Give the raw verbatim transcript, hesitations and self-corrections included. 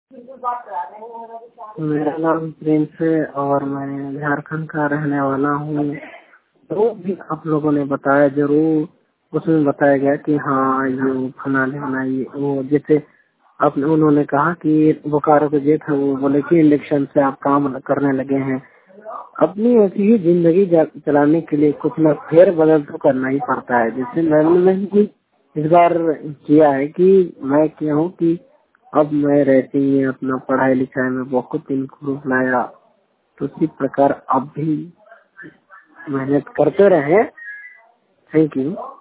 मेरा नाम प्रिंस है और मैं झारखंड का रहने वाला हूँ। जो भी आप लोगों ने बताया जरूर उसमें बताया गया कि हाँ ये फलाने फलाने वो जैसे आप उन्होंने कहा कि बोकारो के जेठ है वो बोले कि इंडक्शन से आप काम करने लगे हैं। अपनी ऐसी ही जिंदगी चलाने के लिए कुछ न फेर बदल तो करना ही पड़ता है। जैसे मैंने मैंने इस बार किया है कि मैं क्या हूँ कि अब मैं रहती ही अपना पढ़ाई लिखाई में बहुत इम्प्रूव लाया, तो उसी प्रकार अब भी मेहनत करते रहे। Thank you.